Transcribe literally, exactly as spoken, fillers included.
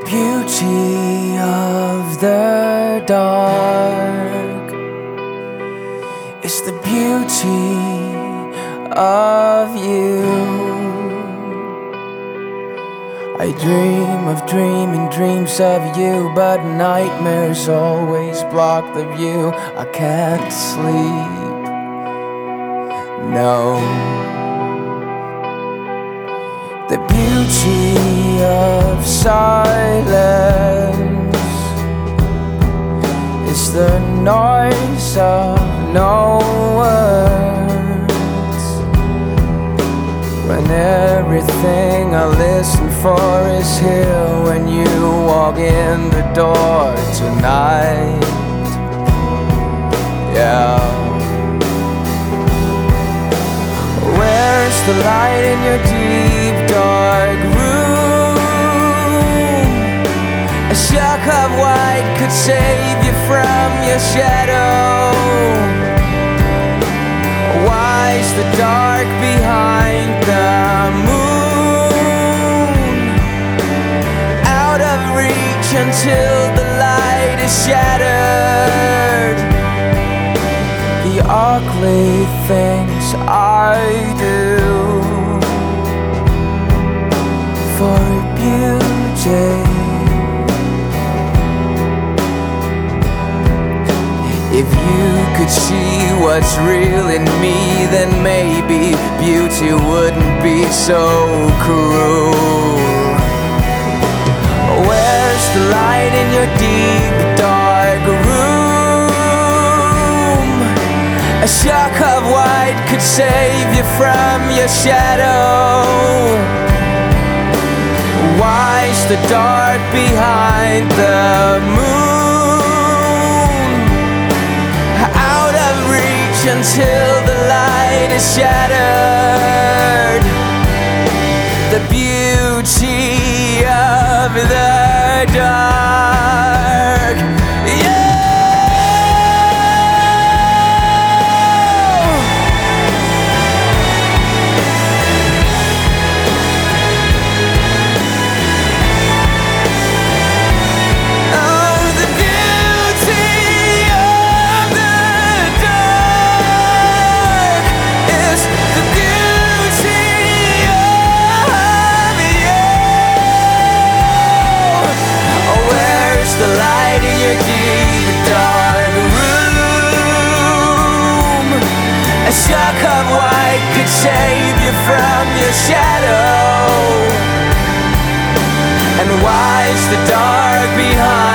beauty of the dark is the beauty of you. I dream of dreaming dreams of you, but nightmares always block the view. I can't sleep, no. The beauty of silence is the noise of no words, when everything I listen for is here when you walk in the door tonight. Yeah. Where's the light in your deep dark room? A shock of white could save you from your shadow. Why's the dark behind the moon? Out of reach until the light is shattered. The ugly things I do for beauty. If you could see what's real in me, then maybe beauty wouldn't be so cruel. Where's the light in your deep dark room? A shock of white could save you from your shadow. Why's the dark behind the moon? Out of reach until the light is shattered. The beauty of the dark. Yeah. A shock of white could save you from your shadow. And why's the dark behind?